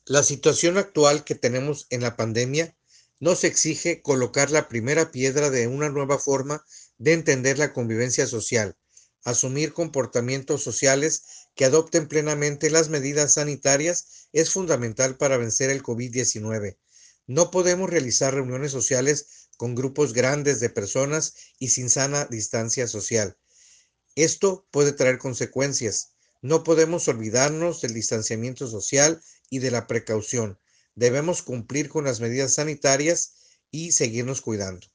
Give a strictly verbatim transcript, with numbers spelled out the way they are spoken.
La situación actual que tenemos en la pandemia nos exige colocar la primera piedra de una nueva forma de entender la convivencia social, asumir comportamientos sociales que adopten plenamente las medidas sanitarias es fundamental para vencer el COVID diecinueve. No podemos realizar reuniones sociales con grupos grandes de personas y sin sana distancia social. Esto puede traer consecuencias. No podemos olvidarnos del distanciamiento social y de la precaución. Debemos cumplir con las medidas sanitarias y seguirnos cuidando.